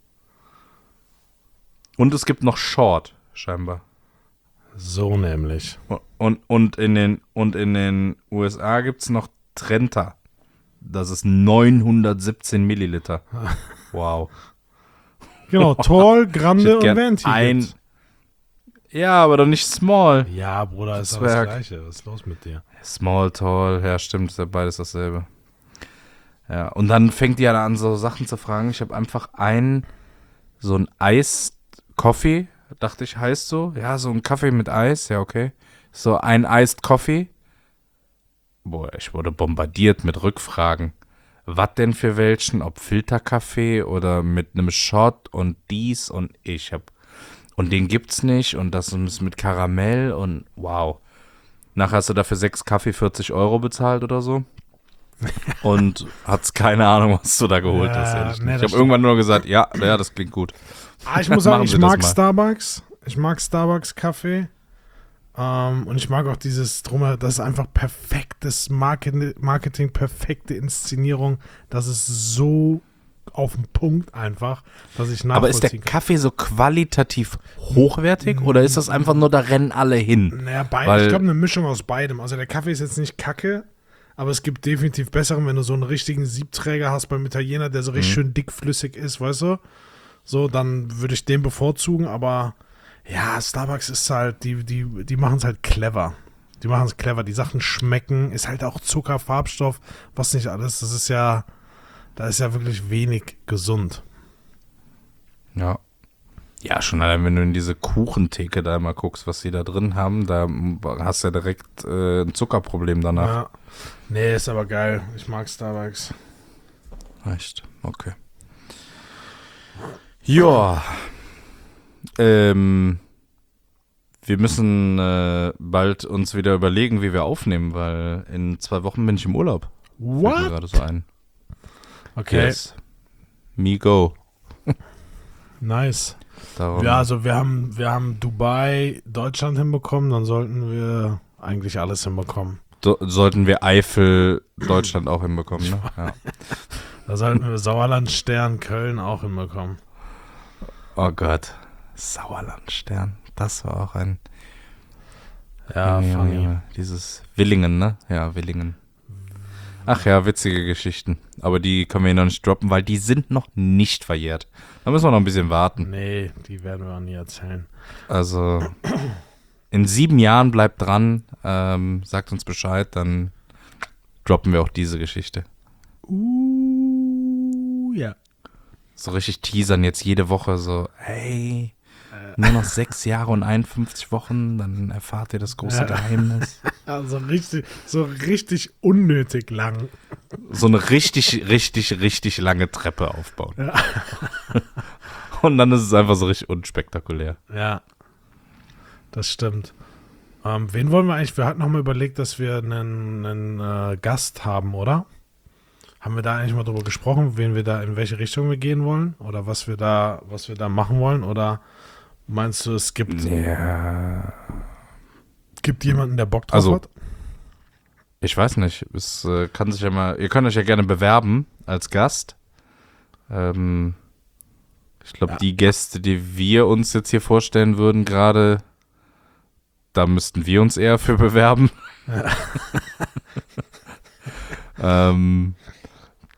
Und es gibt noch Short, scheinbar. So nämlich. Und, und, in, den, und in den U S A gibt es noch Trenta. Das ist neunhundertsiebzehn Milliliter. Wow. Genau, Tall, Ich Grande hätte und gern Venti. ein- gibt's. Ja, aber doch nicht Small. Ja, Bruder, ist doch Zwerg. das Gleiche. Was ist los mit dir? Small, Tall, ja stimmt, ist ja beides dasselbe. Ja, und dann fängt die ja an, so Sachen zu fragen. Ich habe einfach einen, so ein Eis-Coffee, dachte ich, heißt so. Ja, so ein Kaffee mit Eis, ja, okay. So ein Iced Coffee. Boah, ich wurde bombardiert mit Rückfragen. Was denn für welchen? Ob Filterkaffee oder mit einem Shot und dies und ich hab. Und den gibt's nicht und das ist mit Karamell und wow. Nachher hast du dafür sechs Kaffee vierzig Euro bezahlt oder so. Und hat's keine Ahnung, was du da geholt Ja, hast. Ehrlich. nee, nicht. das Ich habe stimmt. irgendwann nur gesagt, ja, ja, das klingt gut. Ah, ich muss sagen, Machen ich Sie das mag mal. Starbucks. Ich mag Starbucks Kaffee. Ähm, und ich mag auch dieses Drumherum. Das ist einfach perfektes Marketing, Marketing, perfekte Inszenierung. Das ist so auf den Punkt einfach, dass ich nachvollziehen Aber ist der kann. Kaffee so qualitativ hochwertig oder ist das einfach nur, da rennen alle hin? Naja, beide. Weil- Ich glaube, eine Mischung aus beidem. Also der Kaffee ist jetzt nicht kacke, aber es gibt definitiv besseren, wenn du so einen richtigen Siebträger hast beim Italiener, der so richtig schön dickflüssig ist, weißt du? So, dann würde ich den bevorzugen, aber ja, Starbucks ist halt, die, die, die machen es halt clever. Die machen es clever. Die Sachen schmecken, ist halt auch Zucker, Farbstoff, was nicht alles. Das ist ja, da ist ja wirklich wenig gesund. Ja. Ja, schon allein, wenn du in diese Kuchentheke da mal guckst, was sie da drin haben, da hast du ja direkt äh, ein Zuckerproblem danach. Ja. Nee, ist aber geil. Ich mag Starbucks. Echt? Okay. Ja. Ähm, wir müssen äh, bald uns wieder überlegen, wie wir aufnehmen, weil in zwei Wochen bin ich im Urlaub. Fällt mir What? gerade so ein. Okay, Yes. Me go. nice. Darum. Ja, also wir haben, wir haben Dubai, Deutschland hinbekommen, dann sollten wir eigentlich alles hinbekommen. So, sollten wir Eifel, Deutschland auch hinbekommen, ne? Ja. Da sollten wir Sauerland, Stern, Köln auch hinbekommen. Oh Gott. Sauerlandstern. Das war auch ein. Ja, Junge, funny. Junge, Junge. Dieses Willingen, ne? Ja, Willingen. Ach ja, witzige Geschichten. Aber die können wir hier noch nicht droppen, weil die sind noch nicht verjährt. Da müssen wir noch ein bisschen warten. Nee, die werden wir auch nie erzählen. Also in sieben Jahren bleibt dran, ähm, sagt uns Bescheid, dann droppen wir auch diese Geschichte. Uh, ja. So richtig teasern jetzt jede Woche so, hey, nur noch sechs Jahre und einundfünfzig Wochen, dann erfahrt ihr das große Ja. Geheimnis. Also richtig, so richtig unnötig lang. So eine richtig, richtig, richtig lange Treppe aufbauen. Ja. Und dann ist es einfach so richtig unspektakulär. Ja, das stimmt. Ähm, wen wollen wir eigentlich? Wir hatten noch mal überlegt, dass wir einen, einen äh, Gast haben, oder? Haben wir da eigentlich mal drüber gesprochen, wen wir da, in welche Richtung wir gehen wollen? Oder was wir da, was wir da machen wollen? Oder meinst du, es gibt, Ja. gibt jemanden, der Bock drauf Also, hat? Ich weiß nicht. Es äh, kann sich ja mal. Ihr könnt euch ja gerne bewerben als Gast. Ähm, ich glaube, Ja. die Gäste, die wir uns jetzt hier vorstellen würden, gerade, da müssten wir uns eher für bewerben. ähm,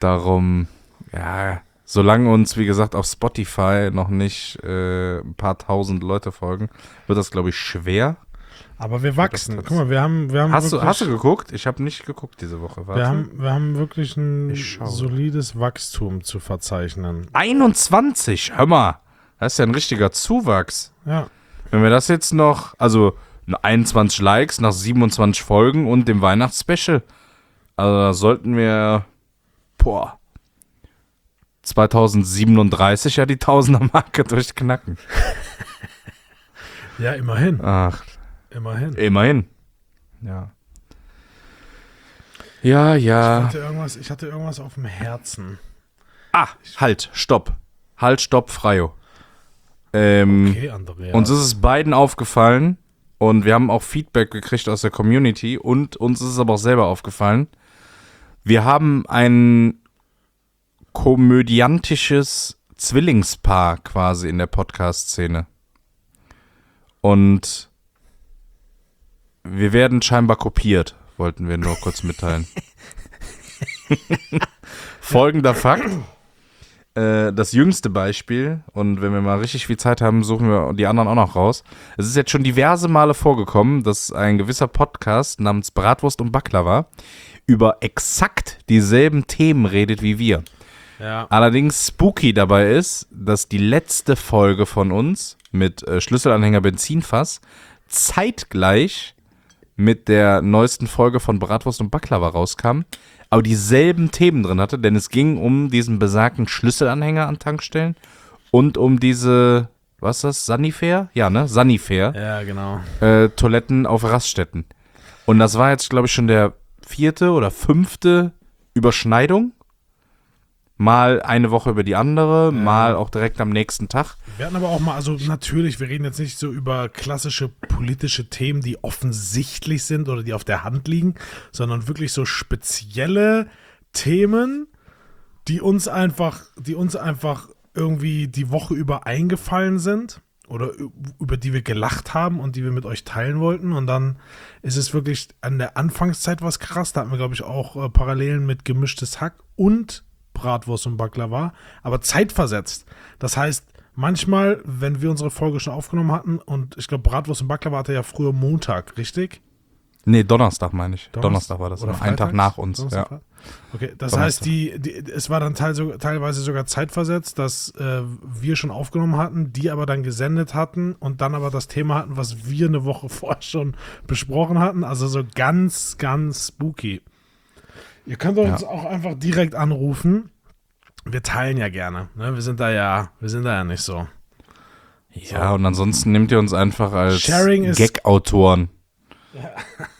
Darum, ja, solange uns, wie gesagt, auf Spotify noch nicht äh, ein paar tausend Leute folgen, wird das, glaube ich, schwer. Aber wir wachsen. Guck mal, wir haben, wir haben Hast, wirklich, du, hast du geguckt? Ich habe nicht geguckt diese Woche. Warte. Wir haben, wir haben wirklich ein Ich schaue. solides Wachstum zu verzeichnen. einundzwanzig, hör mal. Das ist ja ein richtiger Zuwachs. Ja. Wenn wir das jetzt noch, also einundzwanzig Likes nach siebenundzwanzig Folgen und dem Weihnachtsspecial, also da sollten wir, boah, zweitausendsiebenunddreißig ja die Tausender-Marke durchknacken. Ja, immerhin. Ach, Immerhin. immerhin. Ja. Ja, Ich ja. hatte irgendwas, ich hatte irgendwas auf dem Herzen. Ah, halt, stopp. Halt, stopp, Freio. Ähm, Okay, Andrea. Uns ist es beiden aufgefallen und wir haben auch Feedback gekriegt aus der Community und uns ist es aber auch selber aufgefallen. Wir haben ein komödiantisches Zwillingspaar quasi in der Podcast-Szene. Und wir werden scheinbar kopiert, wollten wir nur kurz mitteilen. Folgender Fakt. Äh, das jüngste Beispiel, und wenn wir mal richtig viel Zeit haben, suchen wir die anderen auch noch raus. Es ist jetzt schon diverse Male vorgekommen, dass ein gewisser Podcast namens Bratwurst und Baklava über exakt dieselben Themen redet wie wir. Ja. Allerdings spooky dabei ist, dass die letzte Folge von uns mit äh, Schlüsselanhänger Benzinfass zeitgleich mit der neuesten Folge von Bratwurst und Baklava rauskam, aber dieselben Themen drin hatte, denn es ging um diesen besagten Schlüsselanhänger an Tankstellen und um diese, was ist das, Sanifair? Ja, ne? Sanifair. Ja, genau. Äh, Toiletten auf Raststätten. Und das war jetzt, glaube ich, schon der vierte oder fünfte Überschneidung. Mal eine Woche über die andere, ja. Mal auch direkt am nächsten Tag. Wir hatten aber auch mal, also natürlich, wir reden jetzt nicht so über klassische politische Themen, die offensichtlich sind oder die auf der Hand liegen, sondern wirklich so spezielle Themen, die uns einfach, die uns einfach irgendwie die Woche über eingefallen sind oder über die wir gelacht haben und die wir mit euch teilen wollten. Und dann ist es wirklich an der Anfangszeit was krass. Da hatten wir, glaube ich, auch äh, Parallelen mit Gemischtes Hack und Bratwurst und Baklava, aber zeitversetzt. Das heißt, manchmal, wenn wir unsere Folge schon aufgenommen hatten, und ich glaube, Bratwurst und Baklava hatte ja früher Montag, richtig? Nee, Donnerstag meine ich. Donnerstag, Donnerstag war das. Oder einen Tag nach uns. Donnerstag? Ja. Okay, das Donnerstag. heißt, die, die, es war dann teil, so, teilweise sogar zeitversetzt, dass äh, wir schon aufgenommen hatten, die aber dann gesendet hatten und dann aber das Thema hatten, was wir eine Woche vorher schon besprochen hatten. Also so ganz, ganz spooky. Ihr könnt uns ja auch einfach direkt anrufen. Wir teilen ja gerne. Ne? Wir sind da ja, wir sind da ja nicht so. Ja, so. Und ansonsten nehmt ihr uns einfach als Gag-Autoren. Ja.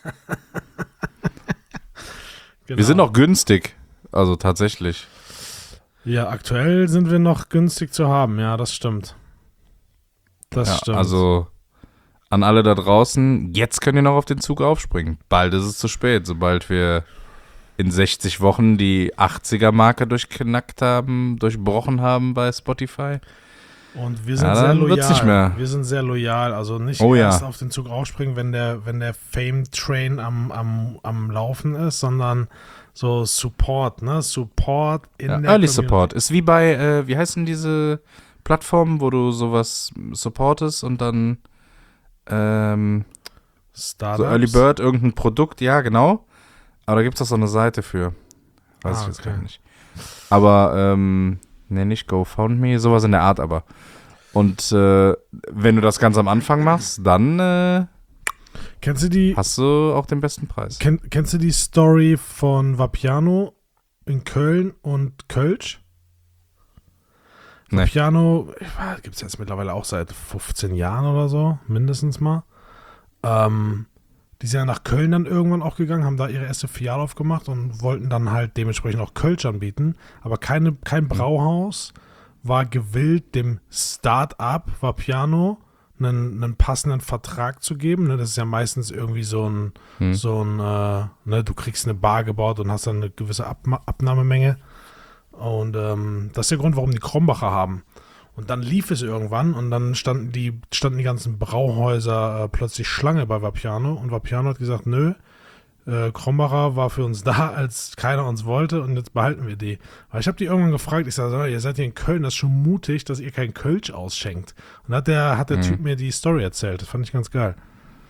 Genau. Wir sind auch günstig. Also tatsächlich. Ja, aktuell sind wir noch günstig zu haben. Ja, das stimmt. Das ja, stimmt. Also an alle da draußen, jetzt könnt ihr noch auf den Zug aufspringen. Bald ist es zu spät, sobald wir in sechzig Wochen die achtziger-Marke durchknackt haben, durchbrochen haben bei Spotify. Und wir sind ja, sehr loyal. Wird's nicht mehr. Wir sind sehr loyal. Also nicht oh, erst ja. auf den Zug aufspringen, wenn der, wenn der Fame-Train am, am, am Laufen ist, sondern so Support, ne? Support in ja, der Early Community. Support. Ist wie bei, äh, wie heißen diese Plattformen, wo du sowas supportest und dann ähm, Startups. so Early Bird, irgendein Produkt, ja, genau. Aber da gibt es auch so eine Seite für. Weiß ah, ich jetzt okay. gar nicht. Aber, ähm, ne, nicht GoFundMe, sowas in der Art aber. Und äh, wenn du das ganz am Anfang machst, dann äh, kennst du die, hast du auch den besten Preis. Kenn, kennst du die Story von Vapiano in Köln und Kölsch? Nee. Vapiano, gibt es jetzt mittlerweile auch seit fünfzehn Jahren oder so, mindestens mal. Ähm, die sind ja nach Köln dann irgendwann auch gegangen, haben da ihre erste Filiale aufgemacht und wollten dann halt dementsprechend auch Kölsch anbieten. Aber keine, kein Brauhaus war gewillt, dem Start-up Vapiano einen, einen passenden Vertrag zu geben. Ne, das ist ja meistens irgendwie so ein, hm. so ein äh, ne, du kriegst eine Bar gebaut und hast dann eine gewisse Ab- Abnahmemenge. Und ähm, das ist der Grund, warum die Krombacher haben. Und dann lief es irgendwann und dann standen die, standen die ganzen Brauhäuser äh, plötzlich Schlange bei Vapiano und Vapiano hat gesagt, nö, Äh, Krombacher war für uns da, als keiner uns wollte und jetzt behalten wir die. Aber ich habe die irgendwann gefragt, ich sage, ihr seid hier in Köln, das ist schon mutig, dass ihr kein Kölsch ausschenkt. Und hat der, hat der mhm. Typ mir die Story erzählt, das fand ich ganz geil.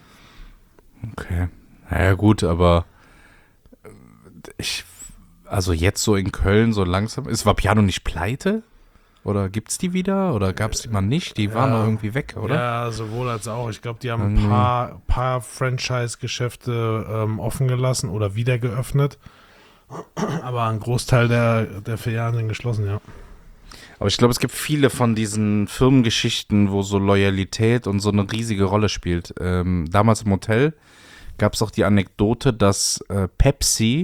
Okay, naja gut, aber ich, also jetzt so in Köln so langsam, ist Vapiano nicht pleite? Oder gibt's die wieder? Oder gab's die mal nicht? Die waren ja, doch irgendwie weg, oder? Ja, sowohl als auch. Ich glaube, die haben ein paar, paar Franchise-Geschäfte ähm, offen gelassen oder wieder geöffnet. Aber ein Großteil der, der Filialen sind geschlossen, ja. Aber ich glaube, es gibt viele von diesen Firmengeschichten, wo so Loyalität und so eine riesige Rolle spielt. Ähm, damals im Hotel gab es auch die Anekdote, dass äh, Pepsi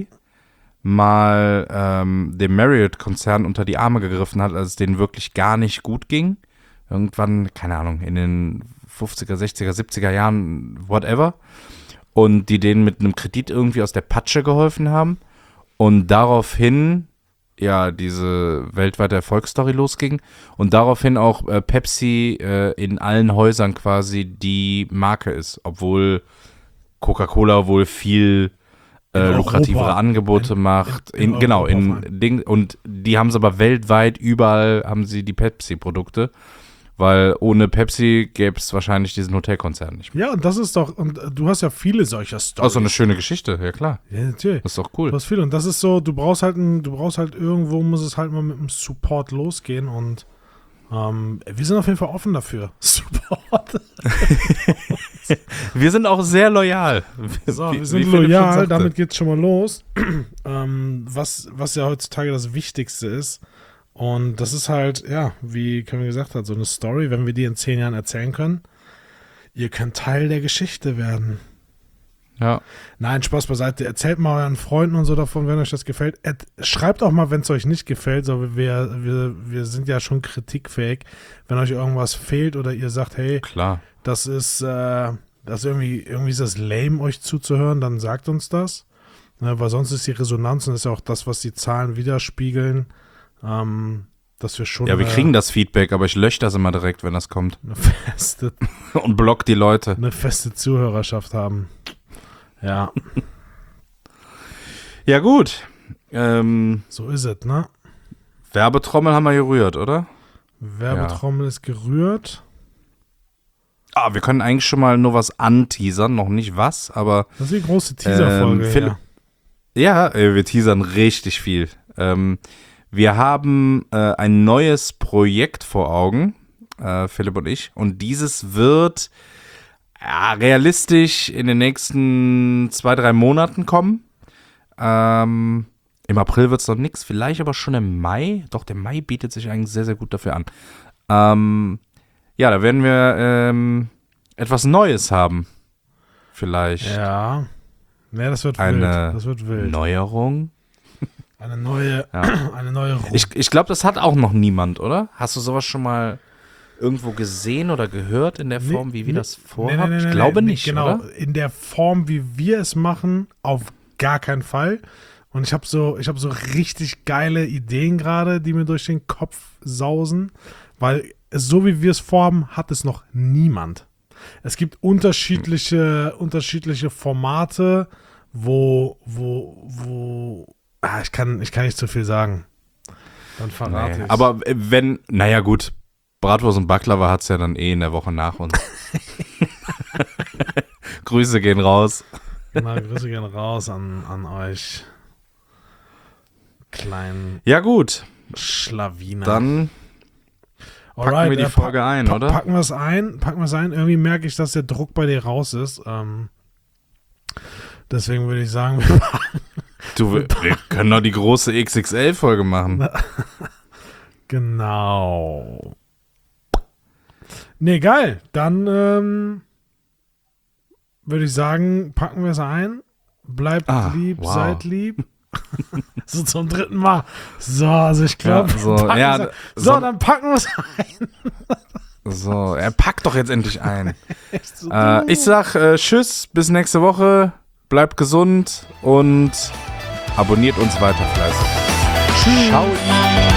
mal ähm, dem Marriott-Konzern unter die Arme gegriffen hat, als es denen wirklich gar nicht gut ging. Irgendwann, keine Ahnung, in den fünfziger, sechziger, siebziger Jahren, whatever. Und die denen mit einem Kredit irgendwie aus der Patsche geholfen haben. Und daraufhin, ja, diese weltweite Erfolgsstory losging. Und daraufhin auch äh, Pepsi äh, in allen Häusern quasi die Marke ist. Obwohl Coca-Cola wohl viel Äh, lukrativere Angebote in, macht. In, in, in genau, in Ding, und die haben es aber weltweit, überall haben sie die Pepsi-Produkte, weil ohne Pepsi gäbe es wahrscheinlich diesen Hotelkonzern nicht mehr. Ja, und das ist doch, und du hast ja viele solcher Storys. Also eine schöne Geschichte, ja klar. Ja, natürlich. Das ist doch cool. Du hast viele, und das ist so, du brauchst halt, ein, du brauchst halt irgendwo, muss es halt mal mit dem Support losgehen und ähm, wir sind auf jeden Fall offen dafür. Support. Wir sind auch sehr loyal. So, wir sind loyal, damit geht's schon mal los. ähm, was, was ja heutzutage das Wichtigste ist. Und das ist halt, ja, wie Kevin gesagt hat, so eine Story, wenn wir die in zehn Jahren erzählen können, ihr könnt Teil der Geschichte werden. Ja. Nein, Spaß beiseite. Erzählt mal euren Freunden und so davon, wenn euch das gefällt. Et, schreibt auch mal, wenn es euch nicht gefällt. So, wir, wir, wir sind ja schon kritikfähig. Wenn euch irgendwas fehlt oder ihr sagt, hey, klar, das ist, äh, das irgendwie, irgendwie ist das lame, euch zuzuhören, dann sagt uns das. Ne, weil sonst ist die Resonanz und ist ja auch das, was die Zahlen widerspiegeln, ähm, dass wir schon. Ja, wir äh, kriegen das Feedback, aber ich lösche das immer direkt, wenn das kommt. Eine feste. Und block die Leute. Eine feste Zuhörerschaft haben. Ja. Ja, gut. Ähm, so ist es, ne? Werbetrommel haben wir gerührt, oder? Werbetrommel ja. ist gerührt. Ah, wir können eigentlich schon mal nur was anteasern, noch nicht was, aber. Das ist die große Teaser-Folge. Ähm, Philipp, ja, ja, wir teasern richtig viel. Ähm, wir haben äh, ein neues Projekt vor Augen, äh, Philipp und ich, und dieses wird ja, realistisch in den nächsten zwei, drei Monaten kommen. Ähm, im April wird es noch nichts, vielleicht aber schon im Mai. Doch, der Mai bietet sich eigentlich sehr, sehr gut dafür an. Ähm, ja, da werden wir ähm, etwas Neues haben. Vielleicht. Ja. Ja, das wird eine wild. Das wird wild. Neuerung. Eine neue, ja. eine neue Ru- Ich, ich glaube, das hat auch noch niemand, oder? Hast du sowas schon mal irgendwo gesehen oder gehört in der Form, wie wir nee, das vorhaben? Nee, nee, nee, ich glaube nee, nicht, genau, oder? In der Form, wie wir es machen, auf gar keinen Fall. Und ich habe so, ich habe so richtig geile Ideen gerade, die mir durch den Kopf sausen, weil so wie wir es vorhaben, hat es noch niemand. Es gibt unterschiedliche, hm. unterschiedliche Formate, wo, wo, wo, ah, ich kann, ich kann nicht zu viel sagen. Dann verrate nee, ich. Aber wenn, naja gut, Bratwurst und Baklava hat es ja dann eh in der Woche nach uns. Grüße gehen raus. Genau, Grüße gehen raus an, an euch kleinen Ja gut, Schlawiner. Dann packen Alright, wir die äh, Folge pa- ein, pa- oder? Packen wir es ein, packen wir es ein. Irgendwie merke ich, dass der Druck bei dir raus ist. Ähm, deswegen würde ich sagen, wir Du, wir, wir können doch die große X X L-Folge machen. Genau. Nee, geil. Dann ähm, würde ich sagen, packen wir es ein. Bleibt Ah, lieb, wow. seid lieb. So zum dritten Mal. So, also ich glaube, Ja, so, ja, so, so- dann packen wir es ein. So, er packt doch jetzt endlich ein. Echt so, äh, ich sag äh, tschüss, bis nächste Woche. Bleibt gesund und abonniert uns weiter fleißig. Tschüss. Ciao.